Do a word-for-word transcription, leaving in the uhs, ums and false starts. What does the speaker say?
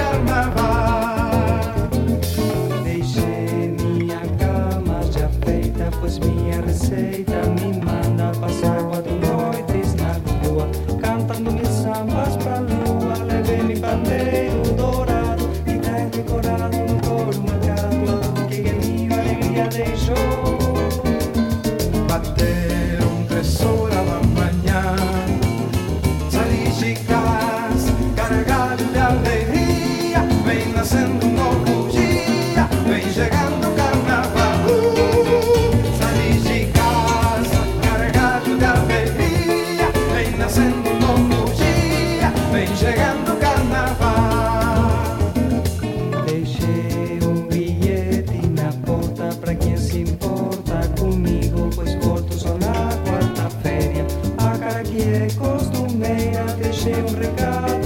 carnaval. Deixei minha cama já feita, pois minha receita me manda passar quatro noites na rua, cantando meus sambas pra lua. Levei meu pandeiro dourado e tá decorado no couro marcado, tudo que é minha alegria deixou. Bateram três horas da manhã, saí de casa carregado de alegria, vem nascendo um novo dia, vem chegando o carnaval. Uh, saí de casa carregado de alegria, vem nascendo um novo dia, vem chegando o carnaval. Deixei um bilhete na porta pra quem se importa comigo, pois volto só na quarta-feira. A cara que é costumeira, deixei um recado